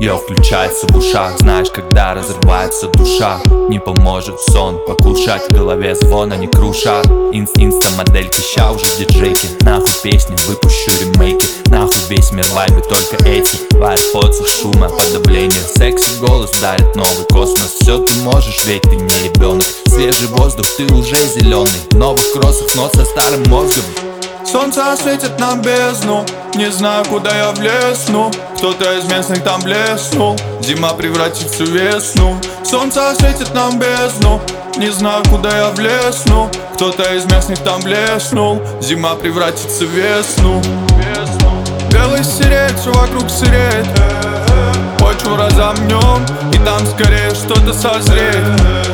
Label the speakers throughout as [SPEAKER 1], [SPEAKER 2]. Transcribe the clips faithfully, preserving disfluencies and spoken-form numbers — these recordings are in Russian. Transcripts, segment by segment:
[SPEAKER 1] Йо, включается в ушах, знаешь, когда разрывается душа. Не поможет сон, покушать в голове звона не крушат. Инст-инста-модельки, ща уже диджейки. Нахуй песни, выпущу ремейки. Нахуй весь мир вайбы, только эти. В айрподсах шума, подавление. Секси голос дарит новый космос. Все ты можешь, ведь ты не ребенок. Свежий воздух, ты уже зеленый. В новых кроссах, но со старым мозгом.
[SPEAKER 2] Солнце осветит нам бездну, не знаю, куда я влезну. Кто-то из местных там блеснул, зима превратится в весну. Солнце осветит нам бездну, не знаю, куда я влезну. Кто-то из местных там блеснул, зима превратится в весну. Белый сиреть, все вокруг сиреть. Почву разомнем, и там скорее что-то созреет.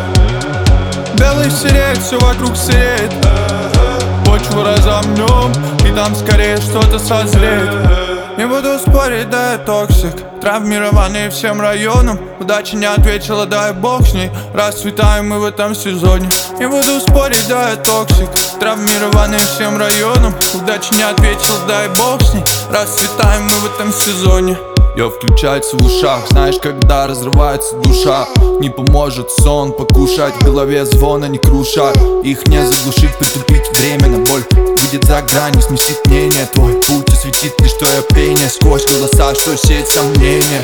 [SPEAKER 2] Белый сиреть, все вокруг сиреть. Почву разомнем, и там скорее что-то созреет. Не буду спорить, да я токсик, травмированный всем районом. Удача не ответила, дай бог с ней. Расцветаем мы в этом сезоне. Не буду спорить, да я токсик, травмированный всем районом. Удача не ответила, дай бог с ней. Расцветаем мы в этом сезоне.
[SPEAKER 1] Йо, включается в ушах, знаешь, когда разрывается душа. Не поможет сон, покушать в голове звона не крушат. Их не заглушить, притупить временно. Боль выйдет за грань, не сместит мнение. Твой путь осветит лишь твое пение. Сквозь голоса, что сеет сомнения.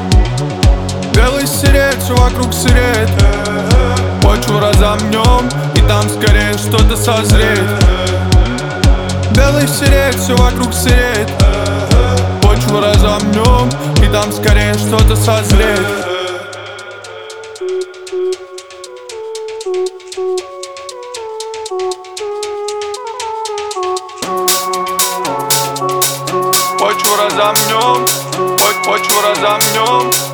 [SPEAKER 2] Белый сиреть, все вокруг сиреть. Почву разомнем, и там скорее что-то созреет. Белый сиреть, все вокруг сиреть. Почву разомнем, и там скорее что-то созреет. Почву разомнем, почву разомнем.